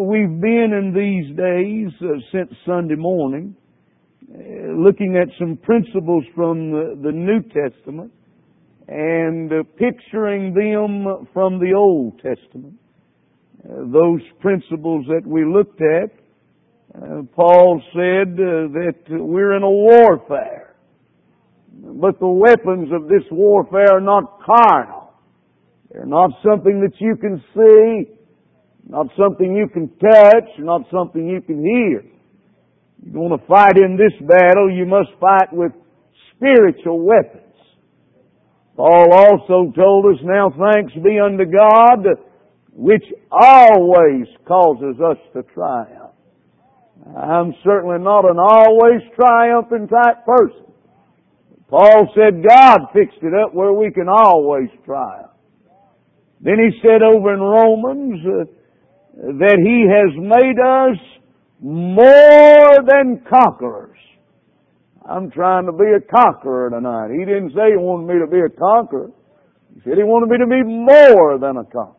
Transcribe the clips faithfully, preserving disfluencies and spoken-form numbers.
we've been in these days uh, since Sunday morning uh, looking at some principles from the, the New Testament and uh, picturing them from the Old Testament. Uh, those principles that we looked at, uh, Paul said uh, that we're in a warfare. But the weapons of this warfare are not carnal. They're not something that you can see, not something you can touch, not something you can hear. You're going to fight in this battle, you must fight with spiritual weapons. Paul also told us, now thanks be unto God, which always causes us to triumph. I'm certainly not an always triumphant type person. Paul said God fixed it up where we can always triumph. Then he said over in Romans uh, that He has made us more than conquerors. I'm trying to be a conqueror tonight. He didn't say He wanted me to be a conqueror. He said He wanted me to be more than a conqueror.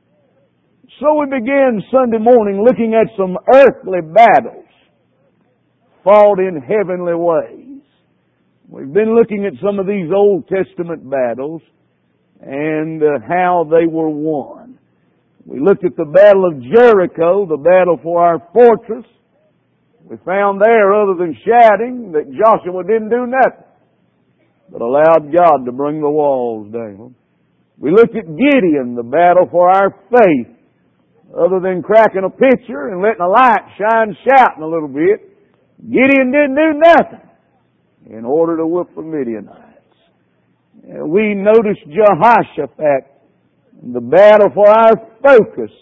So we began Sunday morning looking at some earthly battles fought in heavenly ways. We've been looking at some of these Old Testament battles and uh, how they were won. We looked at the Battle of Jericho, the battle for our fortress. We found there, other than shouting, that Joshua didn't do nothing, but allowed God to bring the walls down. We looked at Gideon, the battle for our faith. Other than cracking a pitcher and letting a light shine, shouting a little bit, Gideon didn't do nothing in order to whoop the Midianites. We noticed Jehoshaphat, the battle for our focus.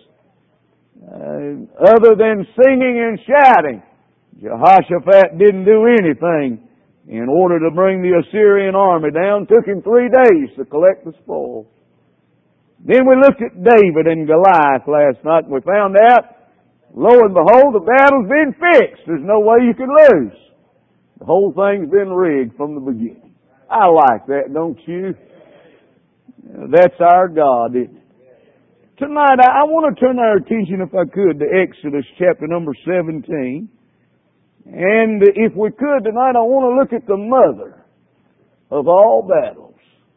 Uh, other than singing and shouting, Jehoshaphat didn't do anything in order to bring the Assyrian army down. It took him three days to collect the spoils. Then we looked at David and Goliath last night, and we found out, lo and behold, the battle's been fixed. There's no way you can lose. The whole thing's been rigged from the beginning. I like that, don't you? That's our God, isn't it? Tonight, I want to turn our attention, if I could, to Exodus chapter number seventeen. And if we could, tonight I want to look at the mother of all battles.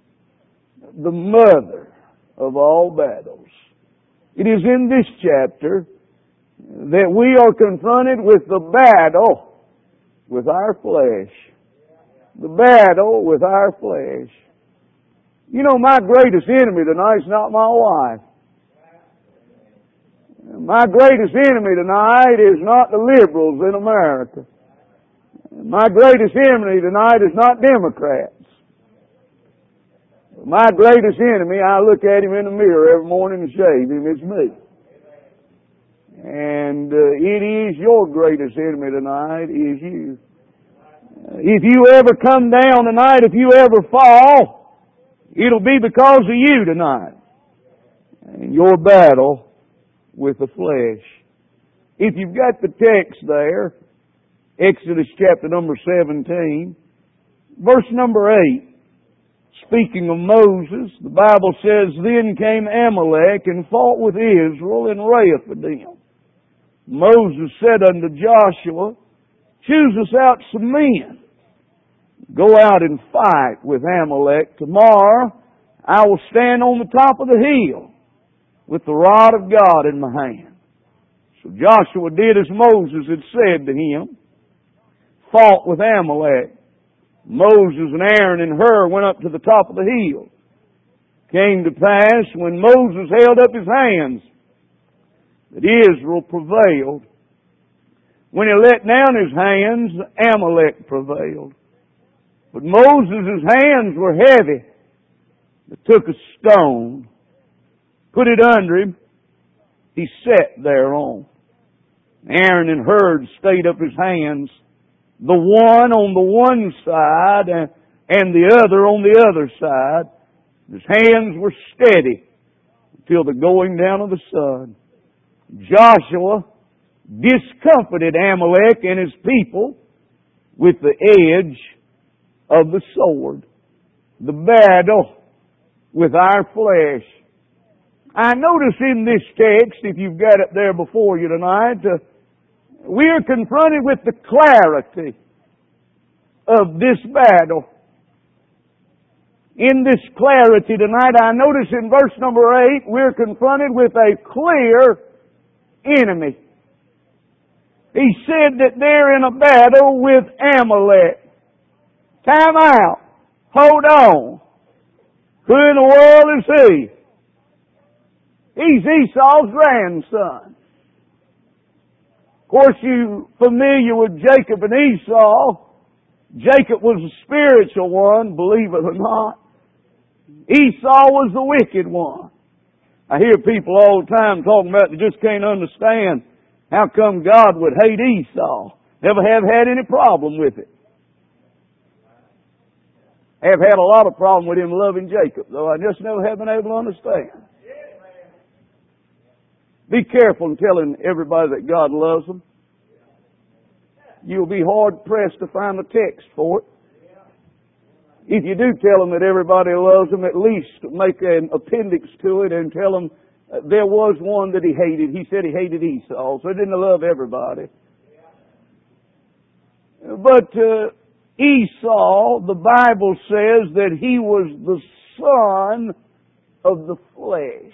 The mother of all battles. It is in this chapter that we are confronted with the battle with our flesh. The battle with our flesh. You know, my greatest enemy tonight is not my wife. My greatest enemy tonight is not the liberals in America. My greatest enemy tonight is not Democrats. My greatest enemy, I look at him in the mirror every morning and shave him, it's me. And uh, it is your greatest enemy tonight, is you. If you ever come down tonight, if you ever fall, it'll be because of you tonight. And your battle with the flesh. If you've got the text there, Exodus chapter number seventeen, verse number eight, speaking of Moses, the Bible says, Then came Amalek and fought with Israel in Rephidim. Moses said unto Joshua, Choose us out some men. Go out and fight with Amalek. Tomorrow I will stand on the top of the hill with the rod of God in my hand. So Joshua did as Moses had said to him, fought with Amalek. Moses and Aaron and Hur went up to the top of the hill. Came to pass when Moses held up his hands that Israel prevailed. When he let down his hands, Amalek prevailed. But Moses' hands were heavy. They took a stone, put it under him. He sat thereon. Aaron and Hur stayed up his hands, the one on the one side and, and the other on the other side. His hands were steady until the going down of the sun. Joshua discomfited Amalek and his people with the edge of the sword. The battle with our flesh. I notice in this text, if you've got it there before you tonight, uh, we are confronted with the clarity of this battle. In this clarity tonight, I notice in verse number eight, we're confronted with a clear enemy. He said that they're in a battle with Amalek. Time out. Hold on. Who in the world is he? He's Esau's grandson. Of course, you're familiar with Jacob and Esau. Jacob was the spiritual one, believe it or not. Esau was the wicked one. I hear people all the time talking about they just can't understand how come God would hate Esau. Never have had any problem with it. Have had a lot of problem with him loving Jacob, though I just never have been able to understand. Be careful in telling everybody that God loves them. You'll be hard pressed to find a text for it. If you do tell them that everybody loves them, at least make an appendix to it and tell them uh, there was one that he hated. He said he hated Esau, so he didn't love everybody. But uh, Esau, the Bible says that he was the son of the flesh.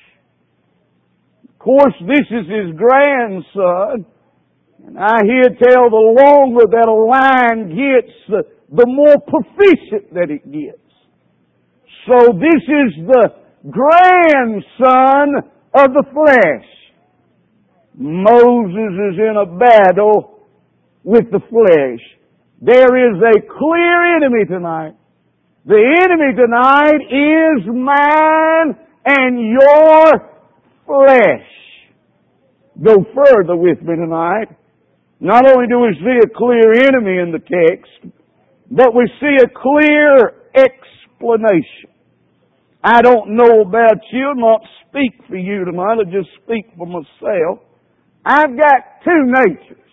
Of course, this is his grandson. And I hear tell the longer that a line gets, the, the more proficient that it gets. So this is the grandson of the flesh. Moses is in a battle with the flesh. There is a clear enemy tonight. The enemy tonight is mine and your flesh. Go further with me tonight. Not only do we see a clear enemy in the text, but we see a clear explanation. I don't know about you, I'll not speak for you tonight, I'll just speak for myself. I've got two natures.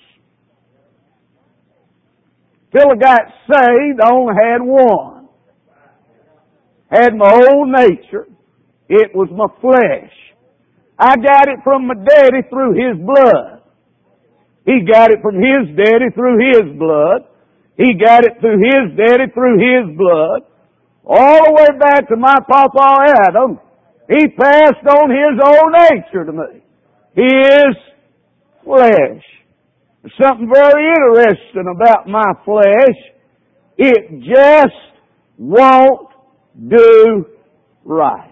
Till I got saved, I only had one. Had my old nature. It was my flesh. I got it from my daddy through his blood. He got it from his daddy through his blood. He got it through his daddy through his blood. All the way back to my Papa Adam. He passed on his old nature to me. His flesh. There's something very interesting about my flesh. It just won't do right.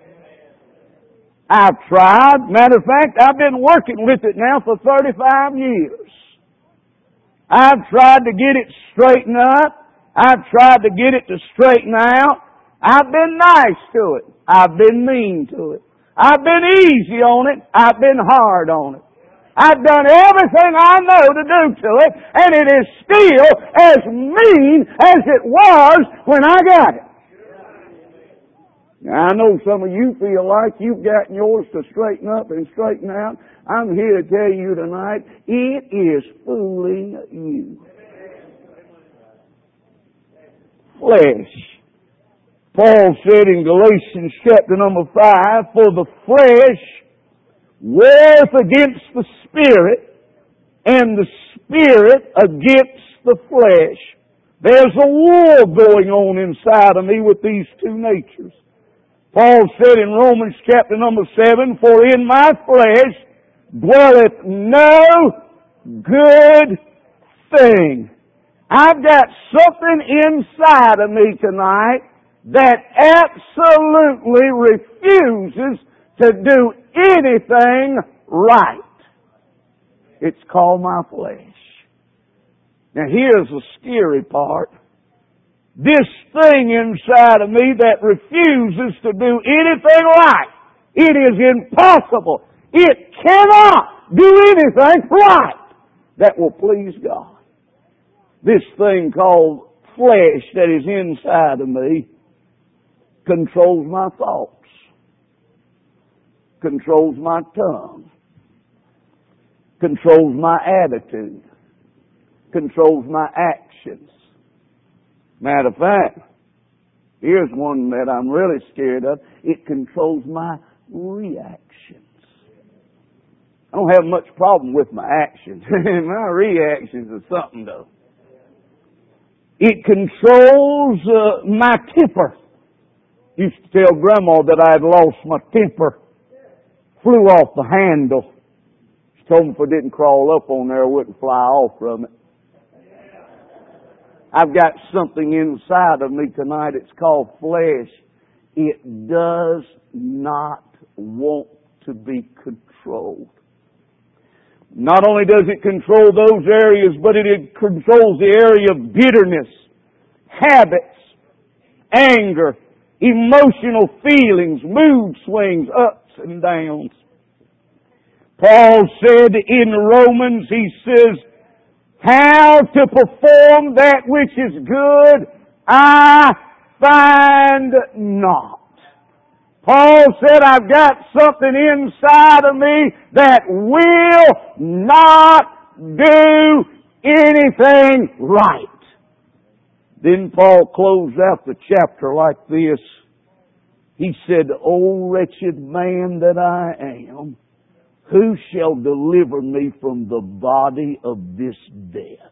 I've tried. Matter of fact, I've been working with it now for thirty-five years. I've tried to get it straightened up. I've tried to get it to straighten out. I've been nice to it. I've been mean to it. I've been easy on it. I've been hard on it. I've done everything I know to do to it, and it is still as mean as it was when I got it. Now, I know some of you feel like you've gotten yours to straighten up and straighten out. I'm here to tell you tonight, it is fooling you. Flesh. Paul said in Galatians chapter number five, for the flesh warreth against the spirit, and the spirit against the flesh. There's a war going on inside of me with these two natures. Paul said in Romans chapter number seven, for in my flesh dwelleth no good thing. I've got something inside of me tonight that absolutely refuses to do anything right. It's called my flesh. Now here's the scary part. This thing inside of me that refuses to do anything right. It is impossible. It cannot do anything right that will please God. This thing called flesh that is inside of me controls my thoughts, controls my tongue, controls my attitude, controls my actions. Matter of fact, here's one that I'm really scared of. It controls my reactions. I don't have much problem with my actions. My reactions are something, though. It controls uh, my temper. Used to tell Grandma that I had lost my temper. Flew off the handle. She told me if I didn't crawl up on there, I wouldn't fly off from it. I've got something inside of me tonight. It's called flesh. It does not want to be controlled. Not only does it control those areas, but it controls the area of bitterness, habits, anger, emotional feelings, mood swings, ups and downs. Paul said in Romans, he says, how to perform that which is good, I find not. Paul said, I've got something inside of me that will not do anything right. Then Paul closed out the chapter like this. He said, O wretched man that I am, who shall deliver me from the body of this death?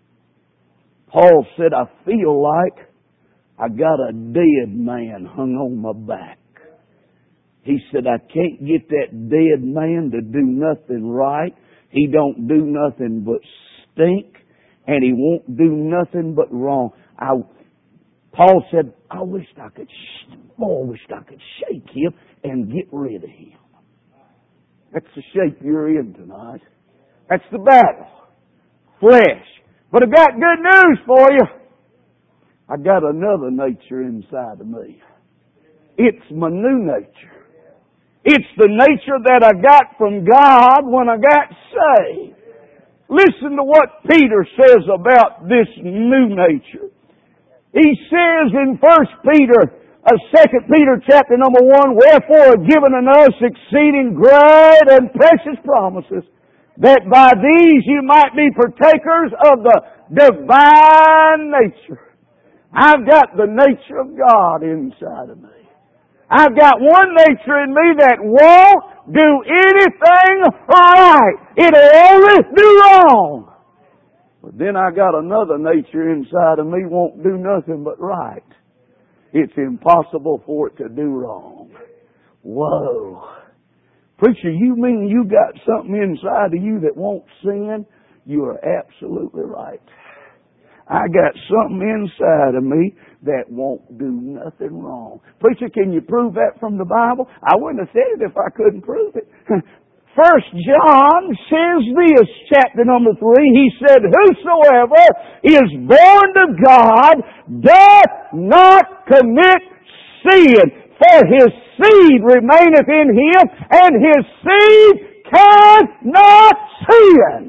Paul said, I feel like I got a dead man hung on my back. He said, I can't get that dead man to do nothing right. He don't do nothing but stink, and he won't do nothing but wrong. I, Paul said, I wished I could, oh, I wished I could shake him and get rid of him. That's the shape you're in tonight. That's the battle. Flesh. But I've got good news for you. I got another nature inside of me. It's my new nature. It's the nature that I got from God when I got saved. Listen to what Peter says about this new nature. He says in First Peter, uh, Second Peter chapter number one, wherefore are given unto us exceeding great and precious promises, that by these you might be partakers of the divine nature. I've got the nature of God inside of me. I've got one nature in me that won't do anything right. It'll only do wrong. But then I got another nature inside of me won't do nothing but right. It's impossible for it to do wrong. Whoa. Preacher, you mean you got something inside of you that won't sin? You are absolutely right. I got something inside of me that won't do nothing wrong. Preacher, can you prove that from the Bible? I wouldn't have said it if I couldn't prove it. First John says this, chapter number three, he said, whosoever is born of God doth not commit sin, for his seed remaineth in him, and his seed cannot sin.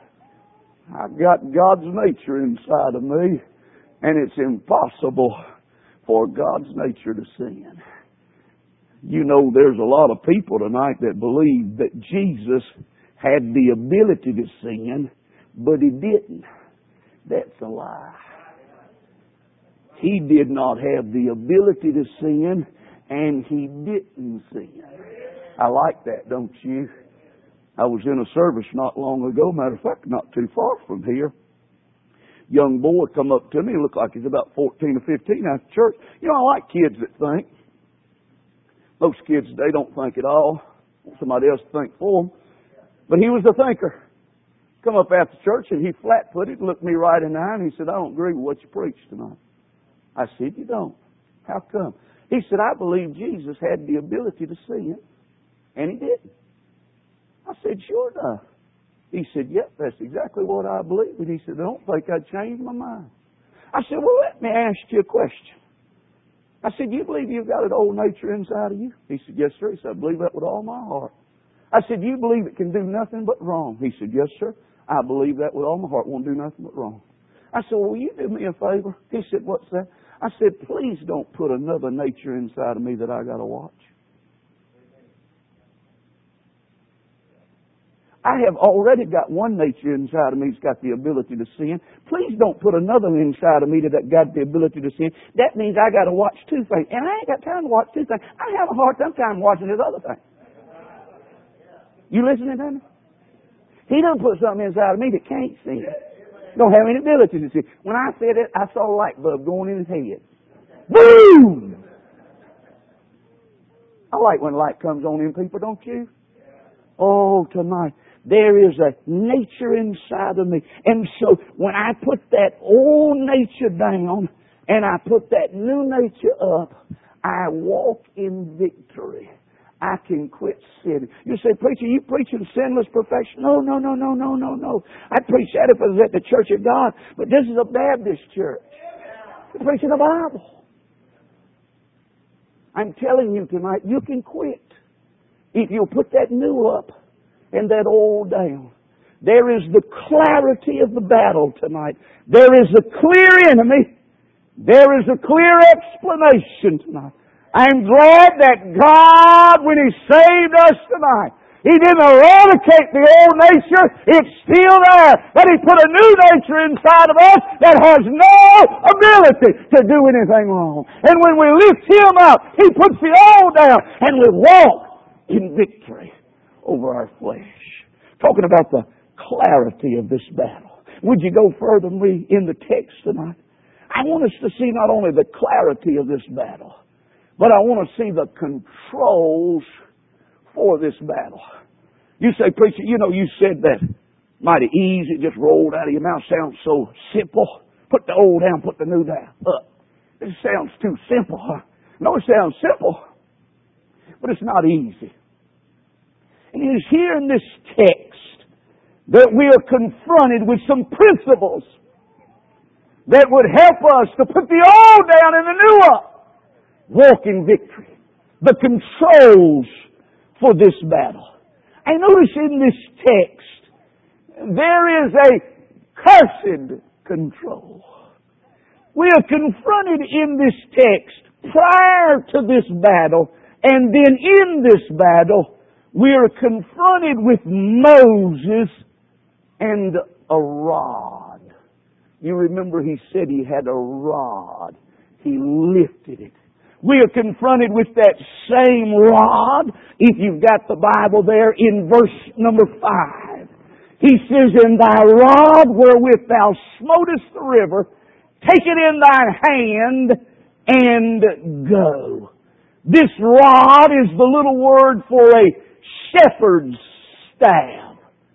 I've got God's nature inside of me, and it's impossible for God's nature to sin. You know, there's a lot of people tonight that believe that Jesus had the ability to sin, but He didn't. That's a lie. He did not have the ability to sin, and He didn't sin. I like that, don't you? I was in a service not long ago, matter of fact, not too far from here. Young boy come up to me, looked like he's about fourteen or fifteen after church. You know, I like kids that think. Most kids, they don't think at all. Somebody else to think for them. But he was a thinker. Come up after church and he flat-footed, looked me right in the eye, and he said, I don't agree with what you preached tonight. I said, you don't? How come? He said, I believe Jesus had the ability to sin, and He didn't. I said, sure enough. He said, yep, that's exactly what I believe. And he said, I don't think I'd change my mind. I said, well, let me ask you a question. I said, you believe you've got an old nature inside of you? He said, yes, sir. He said, I believe that with all my heart. I said, you believe it can do nothing but wrong? He said, yes, sir. I believe that with all my heart. Won't do nothing but wrong. I said, well, will you do me a favor? He said, what's that? I said, please don't put another nature inside of me that I got to watch. I have already got one nature inside of me that's got the ability to sin. Please don't put another inside of me that got the ability to sin. That means I got to watch two things. And I ain't got time to watch two things. I have a hard time time watching this other thing. You listening to me? He done put something inside of me that can't sin. Don't have any ability to sin. When I said it, I saw a light bulb going in his head. Boom! I like when light comes on in people, don't you? Oh, tonight. There is a nature inside of me. And so when I put that old nature down and I put that new nature up, I walk in victory. I can quit sinning. You say, preacher, you preaching sinless perfection? No, no, no, no, no, no, no. I preach that if I was at the Church of God. But this is a Baptist church. We're preaching the Bible. I'm telling you tonight, you can quit if you'll put that new up and that old down. There is the clarity of the battle tonight. There is a clear enemy. There is a clear explanation tonight. I'm glad that God, when He saved us tonight, He didn't eradicate the old nature. It's still there. But He put a new nature inside of us that has no ability to do anything wrong. And when we lift Him up, He puts the old down and we walk in victory over our flesh. Talking about the clarity of this battle. Would you go further than we in the text tonight? I want us to see not only the clarity of this battle, but I want to see the controls for this battle. You say, preacher, you know, you said that mighty easy, it just rolled out of your mouth. Sounds so simple. Put the old down, put the new down. Up. This sounds too simple, huh? No, it sounds simple, but it's not easy. And it is here in this text that we are confronted with some principles that would help us to put the old down and the new up. Walk in victory. The controls for this battle. I notice in this text, there is a cursed control. We are confronted in this text prior to this battle, and then in this battle, we are confronted with Moses and a rod. You remember he said he had a rod. He lifted it. We are confronted with that same rod, if you've got the Bible there, in verse number five. He says, "And thy rod wherewith thou smotest the river, take it in thine hand and go." This rod is the little word for a shepherd's staff.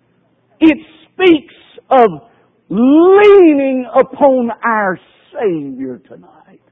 It speaks of leaning upon our Savior tonight.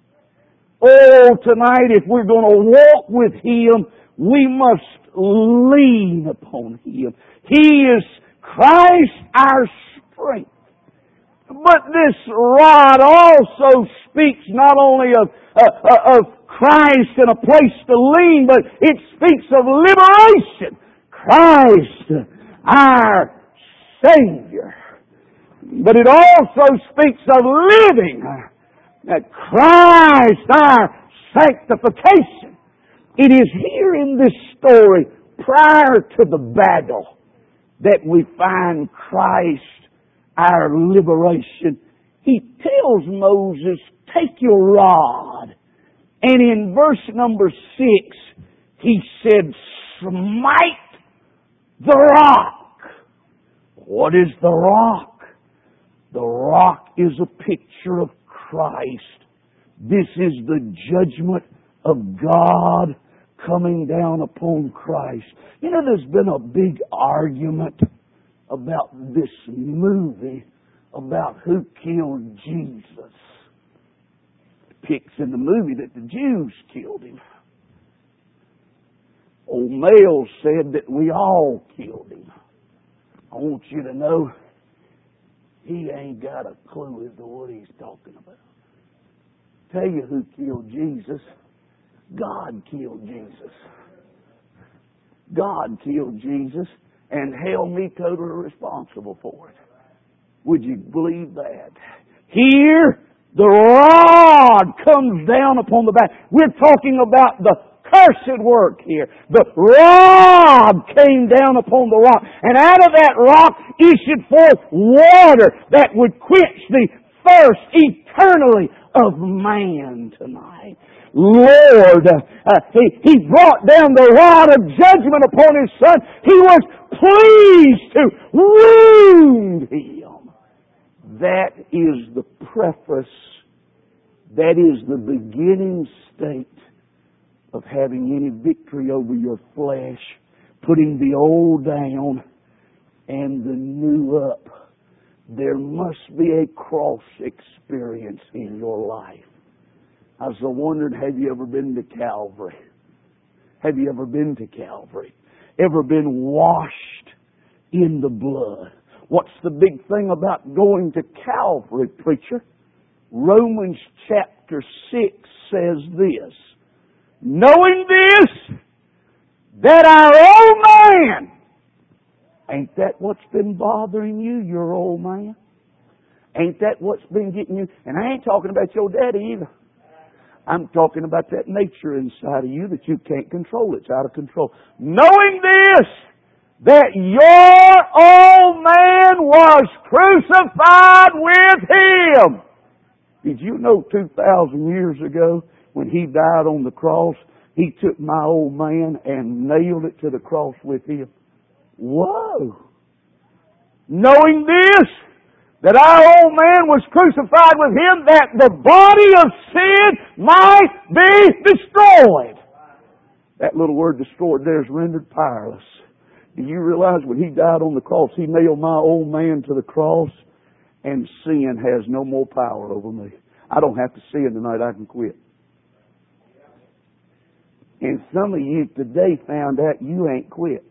Oh, tonight, if we're going to walk with Him, we must lean upon Him. He is Christ our strength. But this rod also speaks not only of, uh, of Christ and a place to lean, but it speaks of liberation. Christ our Savior. But it also speaks of living. That Christ our sanctification. It is here in this story, prior to the battle, that we find Christ our liberation. He tells Moses, take your rod. And in verse number six, he said, smite the rock. What is the rock? The rock is a picture of Christ. This is the judgment of God coming down upon Christ. You know, there's been a big argument about this movie, about who killed Jesus. It picks in the movie that the Jews killed him. Old Mel said that we all killed him. I want you to know, he ain't got a clue as to what he's talking about. Tell you who killed Jesus. God killed Jesus. God killed Jesus and held me totally responsible for it. Would you believe that? Here, the rod comes down upon the back. We're talking about the cursed work here. The rod came down upon the rock, and out of that rock issued forth water that would quench the thirst eternally of man tonight. Lord, uh, he, he brought down the rod of judgment upon His Son. He was pleased to wound Him. That is the preface. That is the beginning state of having any victory over your flesh, putting the old down and the new up. There must be a cross experience in your life. I was wondering, have you ever been to Calvary? Have you ever been to Calvary? Ever been washed in the blood? What's the big thing about going to Calvary, preacher? Romans chapter six says this, knowing this, that our old man, ain't that what's been bothering you, your old man? Ain't that what's been getting you? And I ain't talking about your daddy either. I'm talking about that nature inside of you that you can't control. It's out of control. Knowing this, that your old man was crucified with Him. Did you know two thousand years ago when He died on the cross, He took my old man and nailed it to the cross with Him? Whoa! Knowing this, that our old man was crucified with Him, that the body of sin might be destroyed. That little word destroyed there is rendered powerless. Do you realize when He died on the cross, He nailed my old man to the cross, and sin has no more power over me. I don't have to sin tonight, I can quit. And some of you today found out you ain't quit.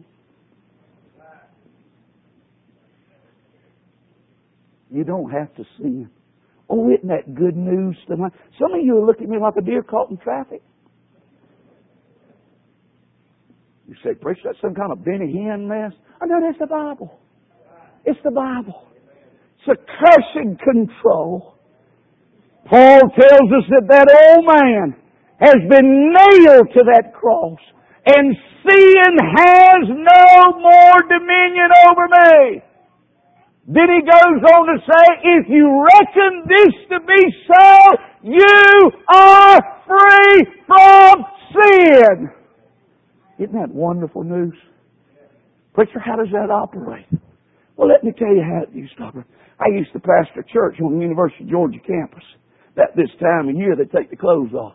You don't have to sin. Oh, isn't that good news tonight? Some of you are looking at me like a deer caught in traffic. You say, preacher, that's some kind of Benny Hinn mess. Oh, no, that's the Bible. It's the Bible. It's a cursed control. Paul tells us that that old man has been nailed to that cross, and sin has no more dominion over me. Then he goes on to say, if you reckon this to be so, you are free from sin. Isn't that wonderful news? Preacher, how does that operate? Well, let me tell you how it used to operate. I used to pastor a church on the University of Georgia campus. That this time of year, they take the clothes off.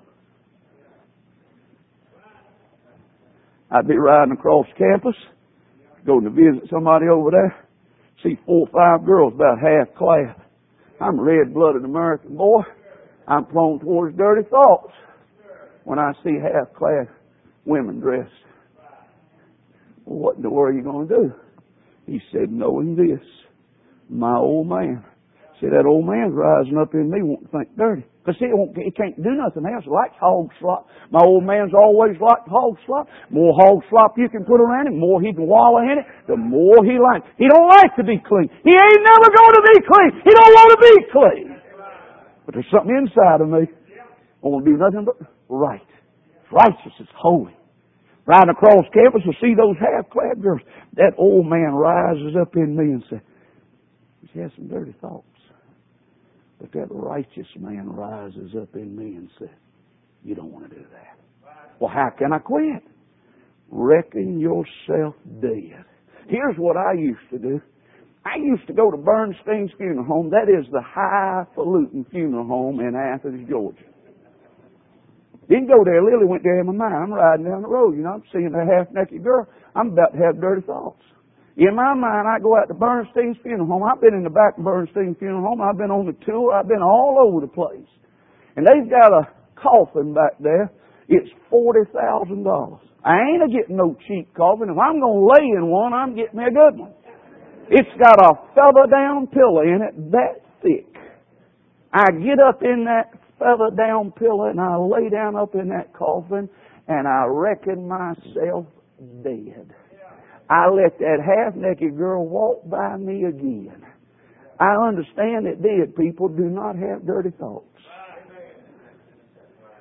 I'd be riding across campus, going to visit somebody over there, see four or five girls about half clad. I'm a red-blooded American boy. I'm prone towards dirty thoughts when I see half-clad women dressed. Well, what in the world are you going to do? He said, knowing this, my old man. See, that old man's rising up in me wanting to think dirty. Because see, it, won't, it can't do nothing else. It likes hog slop. My old man's always liked hog slop. More hog slop you can put around him, more he can wallow in it, the more he likes. He don't like to be clean. He ain't never going to be clean. He don't want to be clean. But there's something inside of me. I want to do nothing but right. It's righteous. It's holy. Riding across campus to see those half-clad girls. That old man rises up in me and says, he has some dirty thoughts. But that righteous man rises up in me and says, you don't want to do that. Well, how can I quit? Reckon yourself dead. Here's what I used to do. I used to go to Bernstein's Funeral Home. That is the highfalutin funeral home in Athens, Georgia. Didn't go there. Lily went there in my mind. I'm riding down the road. You know, I'm seeing a half-naked girl. I'm about to have dirty thoughts. In my mind, I go out to Bernstein's Funeral Home. I've been in the back of Bernstein's Funeral Home. I've been on the tour. I've been all over the place. And they've got a coffin back there. It's forty thousand dollars. I ain't a getting no cheap coffin. If I'm going to lay in one, I'm getting me a good one. It's got a feather-down pillow in it that thick. I get up in that feather-down pillow and I lay down up in that coffin and I reckon myself dead. I let that half-naked girl walk by me again. I understand that dead people do not have dirty thoughts.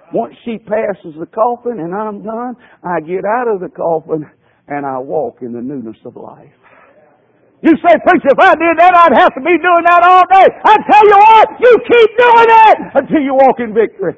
Once she passes the coffin and I'm done, I get out of the coffin and I walk in the newness of life. You say, preacher, if I did that, I'd have to be doing that all day. I tell you what, you keep doing it until you walk in victory.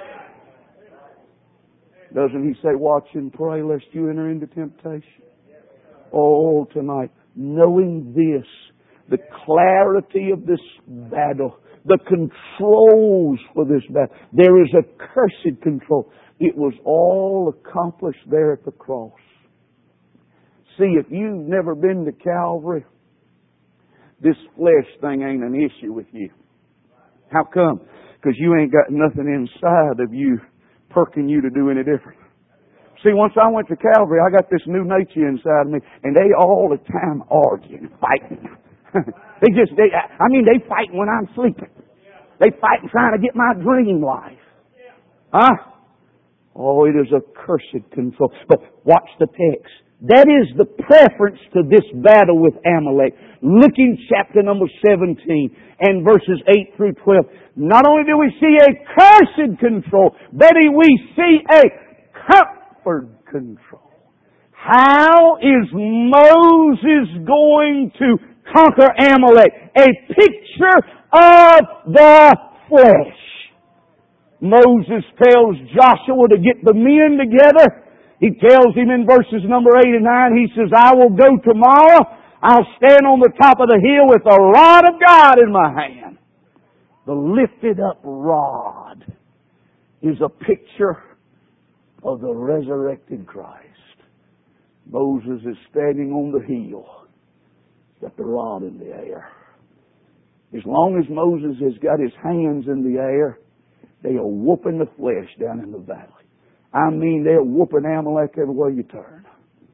Doesn't he say, watch and pray lest you enter into temptation? Oh, tonight, knowing this, the clarity of this battle, the controls for this battle, there is a cursed control. It was all accomplished there at the cross. See, if you've never been to Calvary, this flesh thing ain't an issue with you. How come? Because you ain't got nothing inside of you perking you to do any different. See, once I went to Calvary, I got this new nature inside of me, and they all the time arguing, fighting. they just, they, I mean, they fighting when I'm sleeping. They fighting trying to get my dream life. Huh? Oh, it is a cursed control. But watch the text. That is the preference to this battle with Amalek. Look in chapter number seventeen and verses eight through twelve. Not only do we see a cursed control, but we see a comfort control. How is Moses going to conquer Amalek? A picture of the flesh. Moses tells Joshua to get the men together. He tells him in verses number eight and nine, he says, I will go tomorrow. I'll stand on the top of the hill with the rod of God in my hand. The lifted up rod is a picture of the resurrected Christ. Moses is standing on the hill. He's got the rod in the air. As long as Moses has got his hands in the air, they are whooping the flesh down in the valley. I mean, they're whooping Amalek everywhere you turn.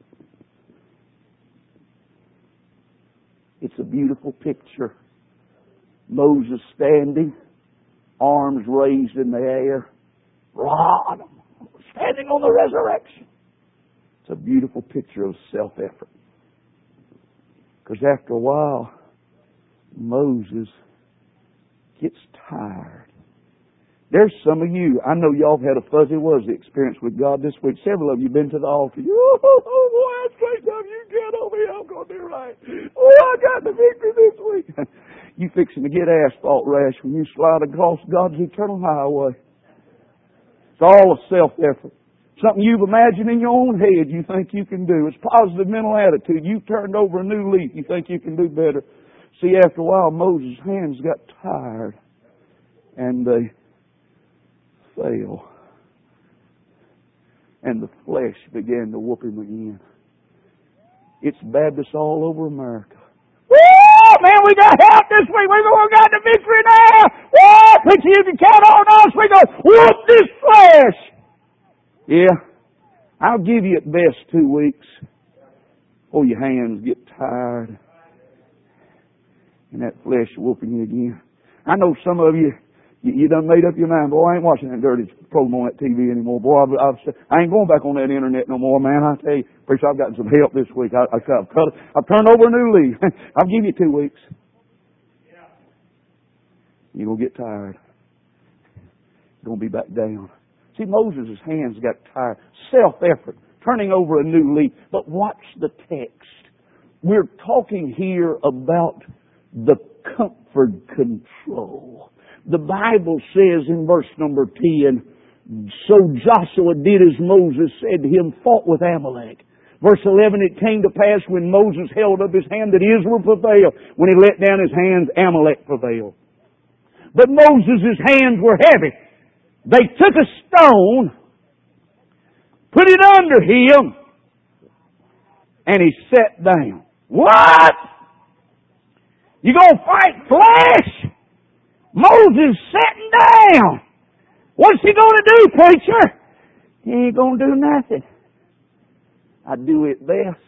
It's a beautiful picture. Moses standing, arms raised in the air, rod, standing on the resurrection. It's a beautiful picture of self-effort. Because after a while, Moses gets tired. There's some of you, I know y'all have had a fuzzy wuzzy experience with God this week. Several of you have been to the altar. Oh, oh, oh boy, that's great stuff. You get over here. I'm going to do right. Oh, I got the victory this week. You fixing to get asphalt rash when you slide across God's eternal highway. It's all a self-effort. Something you've imagined in your own head you think you can do. It's positive mental attitude. You've turned over a new leaf. You think you can do better. See, after a while, Moses' hands got tired. And they fail. And the flesh began to whoop him again. It's Baptists all over America. Woo! Man, we got help this week. We got the victory now. Woo! Put you can count on us. We go whoop this flesh. Yeah. I'll give you at best two weeks. Oh, your hands get tired. And that flesh whooping you again. I know some of you, You, you done made up your mind, boy, I ain't watching that dirty program on that T V anymore. Boy, I've, I've, I ain't going back on that internet no more, man. I tell you, preacher, I've gotten some help this week. I, I, I've, cut, I've turned over a new leaf. I'll give you two weeks. You're going to get tired. You're going to be back down. See, Moses' hands got tired. Self-effort. Turning over a new leaf. But watch the text. We're talking here about the comfort control. The Bible says in verse number ten, so Joshua did as Moses said to him, fought with Amalek. Verse eleven, it came to pass when Moses held up his hand that Israel prevailed. When he let down his hands, Amalek prevailed. But Moses' hands were heavy. They took a stone, put it under him, and he sat down. What? You gonna fight flesh? Moses sitting down. What's he going to do, preacher? He ain't going to do nothing. I do it best.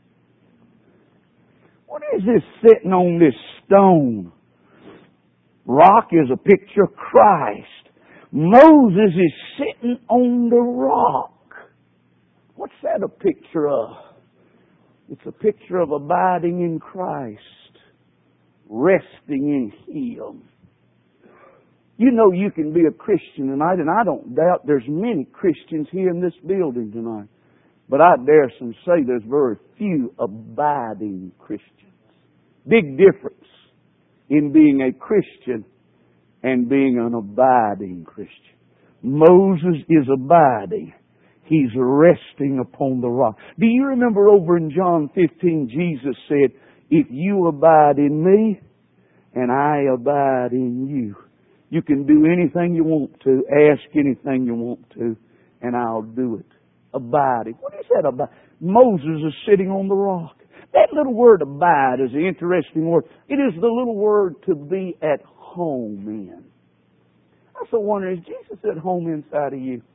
What is this sitting on this stone? Rock is a picture of Christ. Moses is sitting on the rock. What's that a picture of? It's a picture of abiding in Christ, resting in Him. You know you can be a Christian tonight, and I don't doubt there's many Christians here in this building tonight. But I dare some say there's very few abiding Christians. Big difference in being a Christian and being an abiding Christian. Moses is abiding. He's resting upon the rock. Do you remember over in John fifteen, Jesus said, if you abide in me and I abide in you, you can do anything you want to, ask anything you want to, and I'll do it. Abiding. What is that about? Moses is sitting on the rock. That little word abide is an interesting word. It is the little word to be at home in. I also wonder, is Jesus at home inside of you?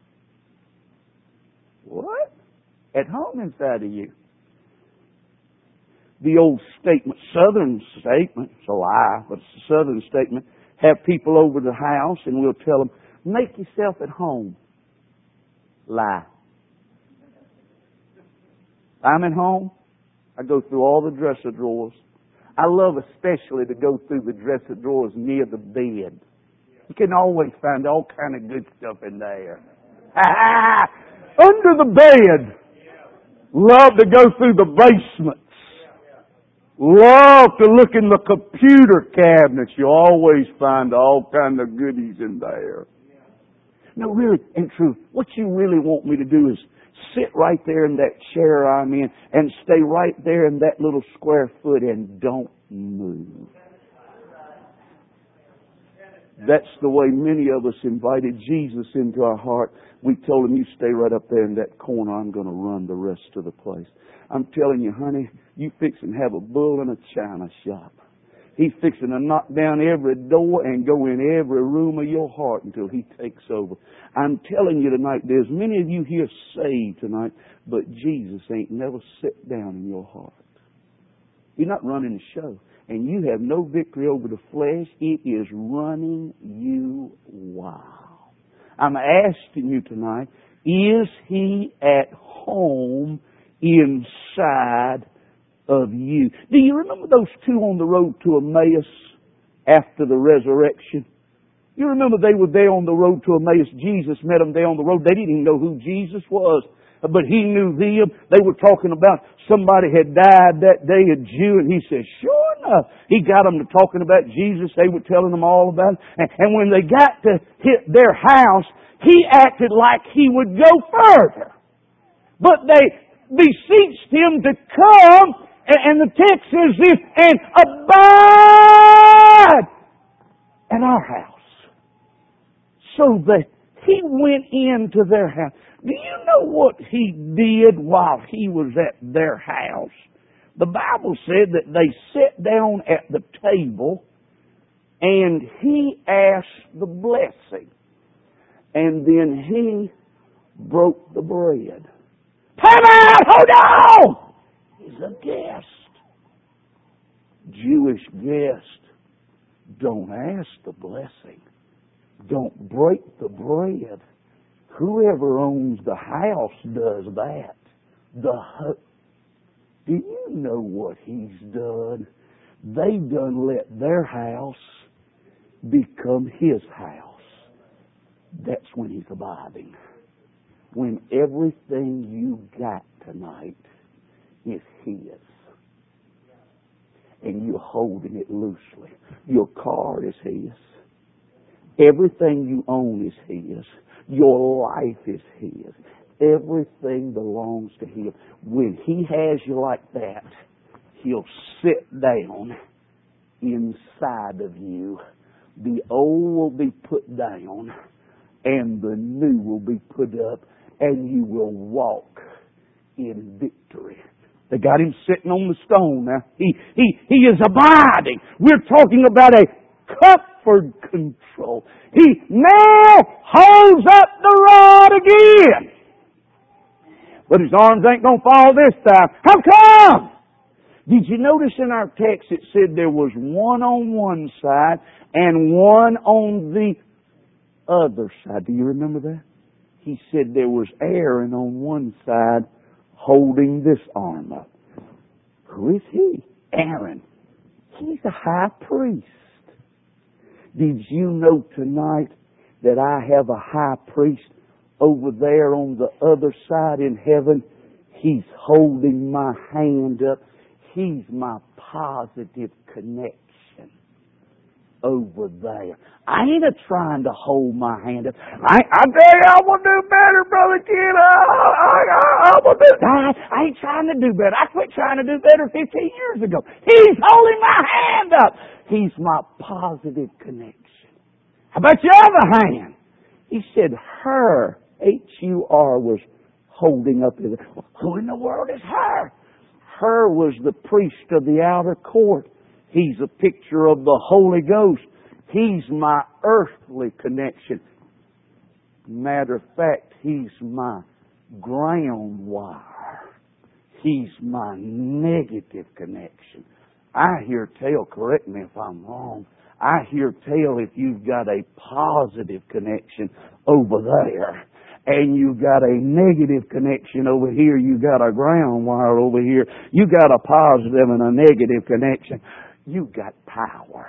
What? At home inside of you. The old statement, Southern statement, it's a lie, but it's a Southern statement, have people over the house and we'll tell them, make yourself at home. Lie. I'm at home. I go through all the dresser drawers. I love especially to go through the dresser drawers near the bed. You can always find all kind of good stuff in there. Under the bed. Love to go through the basements. Love to look in the computer cabinets. You always find all kind of goodies in there. No, really and true, what you really want me to do is sit right there in that chair I'm in and stay right there in that little square foot and don't move. That's the way many of us invited Jesus into our heart. We told him, you stay right up there in that corner. I'm going to run the rest of the place. I'm telling you, honey, you fixing to have a bull in a china shop. He's fixing to knock down every door and go in every room of your heart until he takes over. I'm telling you tonight, there's many of you here saved tonight, but Jesus ain't never sat down in your heart. You're not running the show. And you have no victory over the flesh. It is running you wild. I'm asking you tonight, is he at home inside of you? Do you remember those two on the road to Emmaus after the resurrection? You remember they were there on the road to Emmaus. Jesus met them there on the road. They didn't even know who Jesus was, but he knew them. They were talking about somebody had died that day, a Jew, and he said, sure enough. He got them to talking about Jesus. They were telling them all about it. And, and when they got to hit their house, he acted like he would go further. But they beseeched him to come, and, and the text says this, and abide at our house. So that he went into their house. Do you know what he did while he was at their house? The Bible said that they sat down at the table and he asked the blessing. And then he broke the bread. Time out! Hold on! He's a guest. Jewish guest. Don't ask the blessing. Don't break the bread. Whoever owns the house does that. The hu- Do you know what he's done? They done let their house become his house. That's when he's abiding. When everything you got tonight is his. And you're holding it loosely. Your car is his. Everything you own is his. Your life is his. Everything belongs to him. When he has you like that, he'll sit down inside of you. The old will be put down and the new will be put up, and you will walk in victory. They got him sitting on the stone now. He, he, he is abiding. We're talking about a comfort control. He now holds up the rod again. But his arms ain't going to fall this time. How come? Did you notice in our text it said there was one on one side and one on the other side? Do you remember that? He said there was Aaron on one side holding this arm up. Who is he? Aaron. He's a high priest. Did you know tonight that I have a high priest over there on the other side in heaven? He's holding my hand up. He's my positive connection over there. I ain't a trying to hold my hand up. I, I tell you, I'm going to do better, Brother Ken. I, I, I, I'm gonna do, I, I ain't trying to do better. I quit trying to do better fifteen years ago. He's holding my hand up. He's my positive connection. How about your other hand? He said her, H U R, was holding up his. Who in the world is her? Her was the priest of the outer court. He's a picture of the Holy Ghost. He's my earthly connection. Matter of fact, He's my ground wire. He's my negative connection. I hear tell, correct me if I'm wrong, I hear tell if you've got a positive connection over there, and you got a negative connection over here, you got a ground wire over here, you got a positive and a negative connection, you got power.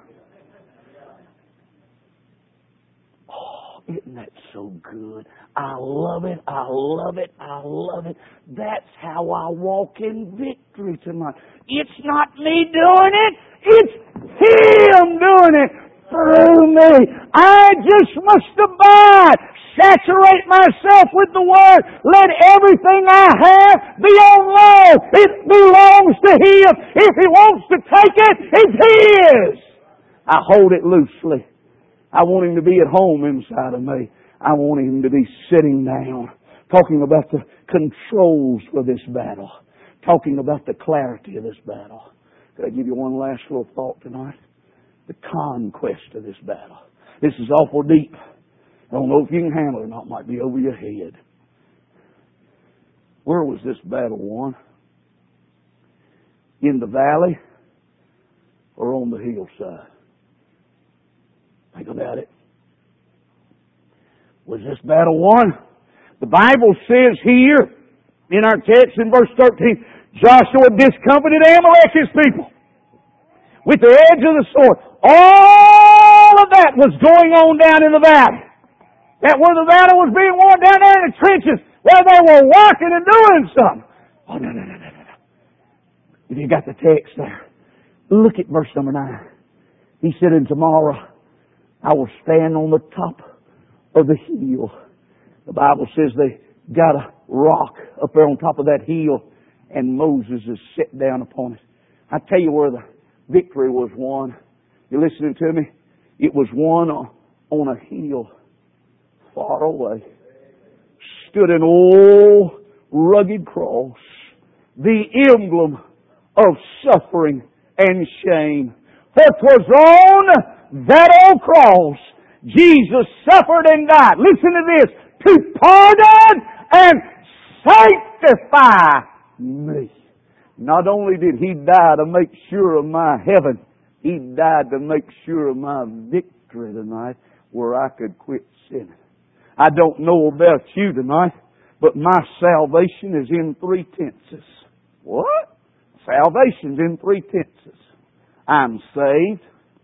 Oh, isn't that so good? I love it, I love it, I love it. That's how I walk in victory tonight. It's not me doing it, it's Him doing it through me. I just must abide. Saturate myself with the Word. Let everything I have be on loan. It belongs to Him. If He wants to take it, it's His. I hold it loosely. I want Him to be at home inside of me. I want Him to be sitting down, talking about the controls for this battle, talking about the clarity of this battle. Could I give you one last little thought tonight? The conquest of this battle. This is awful deep. I don't know if you can handle it or not. It might be over your head. Where was this battle won? In the valley or on the hillside? Think about it. Was this battle won? The Bible says here in our text in verse thirteen, Joshua discomfited Amalek, his people, with the edge of the sword. All of that was going on down in the valley. That where the battle was being won, down there in the trenches, where they were working and doing something. Oh, no, no, no, no, no. If you got the text there, look at verse number nine. He said, and tomorrow I will stand on the top of the hill. The Bible says they got a rock up there on top of that hill, and Moses is set down upon it. I tell you where the victory was won. You listening to me? It was won on a hill far away. Stood an old rugged cross, the emblem of suffering and shame. For 'twas on that old cross Jesus suffered and died. Listen to this. To pardon and sanctify me. Not only did He die to make sure of my heaven, He died to make sure of my victory tonight, where I could quit sinning. I don't know about you tonight, but my salvation is in three tenses. What? Salvation's in three tenses. I'm saved,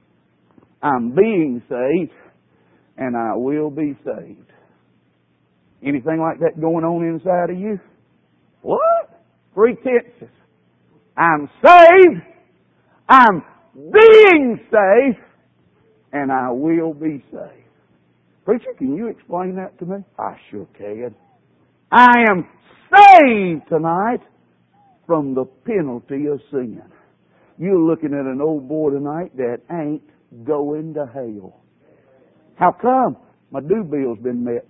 I'm being saved, and I will be saved. Anything like that going on inside of you? What? Three tenses. I'm saved, I'm being saved, and I will be saved. Preacher, can you explain that to me? I sure can. I am saved tonight from the penalty of sin. You're looking at an old boy tonight that ain't going to hell. How come? My due bill's been met.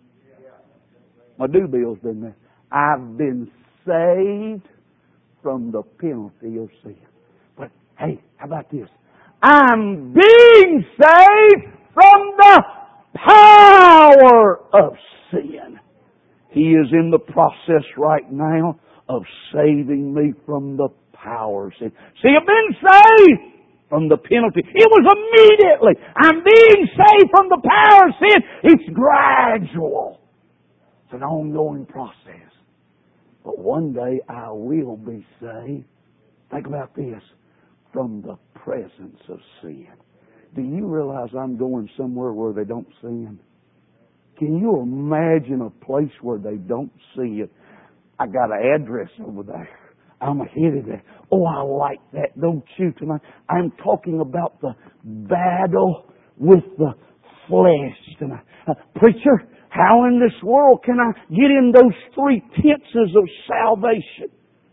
My due bill's been met. I've been saved from the penalty of sin. But hey, how about this? I'm being saved from the power of sin. He is in the process right now of saving me from the power of sin. See, I've been saved from the penalty. It was immediately. I'm being saved from the power of sin. It's gradual. It's an ongoing process. But one day I will be saved. Think about this. From the presence of sin. Do you realize I'm going somewhere where they don't sin? Can you imagine a place where they don't see it? I got an address over there. I'm headed there. Oh, I like that, don't you, tonight? I'm talking about the battle with the flesh tonight. Uh, preacher, how in this world can I get in those three tenses of salvation?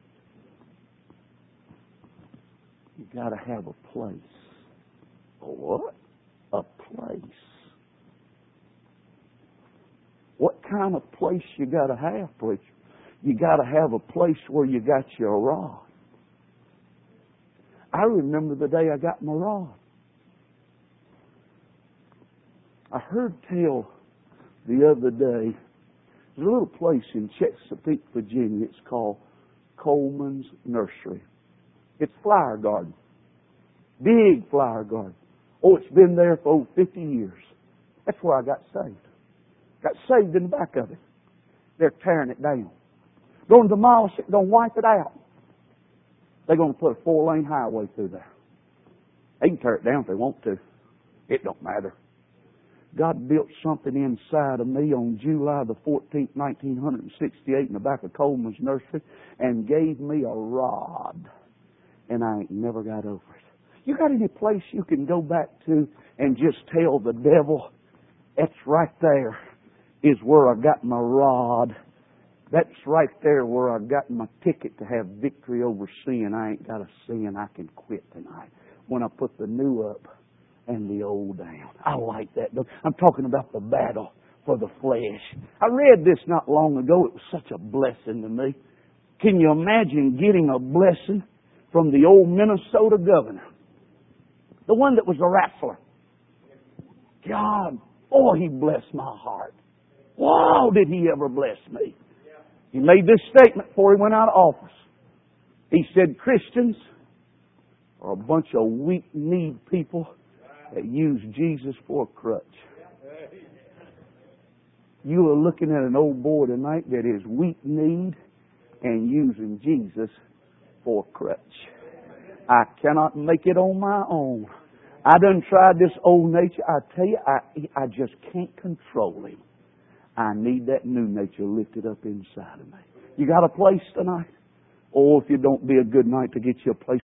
You got to have a place. A what? A place. What kind of place you got to have, preacher? You got to have a place where you got your rod. I remember the day I got my rod. I heard tell the other day, there's a little place in Chesapeake, Virginia. It's called Coleman's Nursery. It's a flower garden. Big flower garden. Oh, it's been there for over fifty years. That's where I got saved. Got saved in the back of it. They're tearing it down. Going to demolish it, going to wipe it out. They're going to put a four-lane highway through there. They can tear it down if they want to. It don't matter. God built something inside of me on July the fourteenth, nineteen sixty-eight in the back of Coleman's Nursery and gave me a rod. And I ain't never got over it. You got any place you can go back to and just tell the devil, that's right there is where I got my rod. That's right there where I got my ticket to have victory over sin. I ain't got a sin I can quit tonight. When I put the new up and the old down. I like that. I'm talking about the battle for the flesh. I read this not long ago. It was such a blessing to me. Can you imagine getting a blessing from the old Minnesota governor? The one that was a wrestler. God, oh, he blessed my heart. Wow, did he ever bless me. He made this statement before he went out of office. He said, Christians are a bunch of weak-kneed people that use Jesus for a crutch. You are looking at an old boy tonight that is weak-kneed and using Jesus for a crutch. I cannot make it on my own. I done tried this old nature. I tell you, I, I just can't control him. I need that new nature lifted up inside of me. You got a place tonight? Or if you don't, be a good night to get you a place.